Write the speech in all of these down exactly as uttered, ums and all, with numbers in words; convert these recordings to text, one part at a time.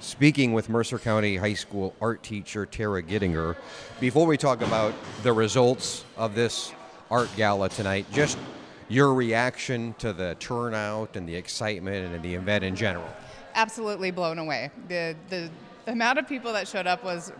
speaking with Mercer County High School art teacher Tara Gittinger. Before we talk about the results of this art gala tonight, just your reaction to the turnout and the excitement and the event in general. Absolutely blown away. The, the the amount of people that showed up was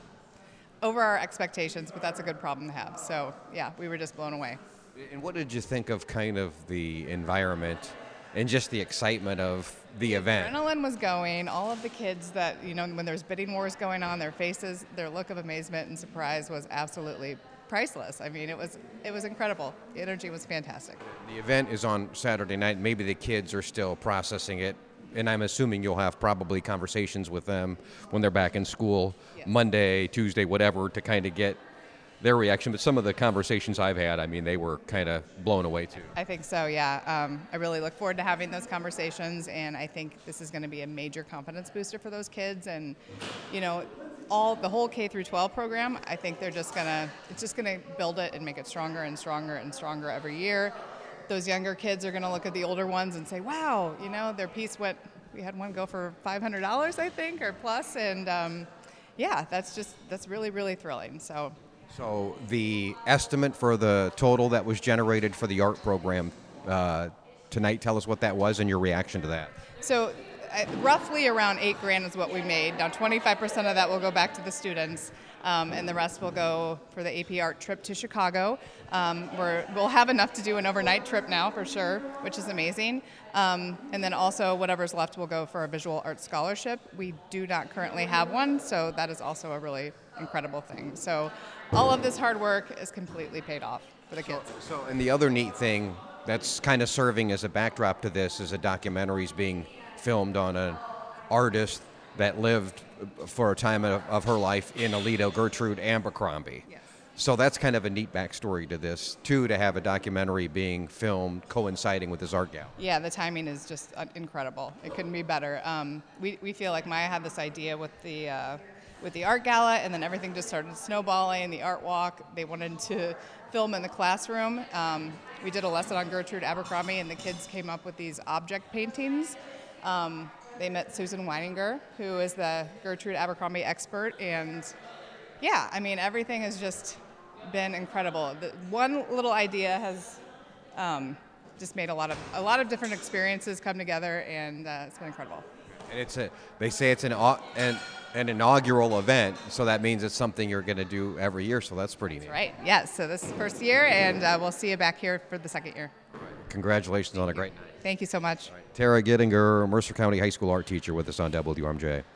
over our expectations, but that's a good problem to have. So yeah, we were just blown away. And what did you think of kind of the environment and just the excitement of the event? Adrenaline was going. All of the kids that, you know, when there's bidding wars going on, their faces, their look of amazement and surprise was absolutely priceless. I mean, it was it was incredible. The energy was fantastic. The event is on Saturday night. Maybe the kids are still processing it, and I'm assuming you'll have probably conversations with them when they're back in school, yes. Monday, Tuesday, whatever, to kind of get their reaction. But some of the conversations I've had, I mean, they were kind of blown away too. I think so, yeah. Um, I really look forward to having those conversations, and I think this is going to be a major confidence booster for those kids. And, you know, all the whole K through twelve program, I think they're just gonna, it's just gonna build it and make it stronger and stronger and stronger every year. Those younger kids are gonna look at the older ones and say, wow, you know, their piece went, we had one go for five hundred dollars, I think, or plus, and um, yeah, that's just, that's really, really thrilling, so. So the estimate for the total that was generated for the art program uh, tonight, tell us what that was and your reaction to that. So uh, roughly around eight grand is what we made. Now twenty-five percent of that will go back to the students, um, and the rest will go for the A P Art trip to Chicago. Um, we're, we'll have enough to do an overnight trip now for sure, which is amazing. Um, and then also whatever's left will go for a visual arts scholarship. We do not currently have one, so that is also a really incredible thing. So all of this hard work is completely paid off for the kids. So, so and the other neat thing that's kind of serving as a backdrop to this is a documentary is being filmed on an artist that lived for a time of, of her life in Aledo, Gertrude Abercrombie. Yes. So that's kind of a neat backstory to this, too, to have a documentary being filmed coinciding with this art gallery. Yeah, the timing is just uh, incredible. It couldn't be better. Um, we, we feel like Maya had this idea with the uh, with the art gala, and then everything just started snowballing, the art walk. They wanted to film in the classroom. Um, we did a lesson on Gertrude Abercrombie, and the kids came up with these object paintings. Um, they met Susan Weininger, who is the Gertrude Abercrombie expert, and yeah, I mean, everything has just been incredible. The one little idea has um, just made a lot of a lot of different experiences come together, and uh, it's been incredible. And it's a they say it's an an, an inaugural event, so that means it's something you're going to do every year. So that's pretty neat. Right. Yes. So this is the first year, and uh, we'll see you back here for the second year. Congratulations on a great night. Thank you so much. Tara Gittinger, Mercer County High School art teacher, with us on W R M J.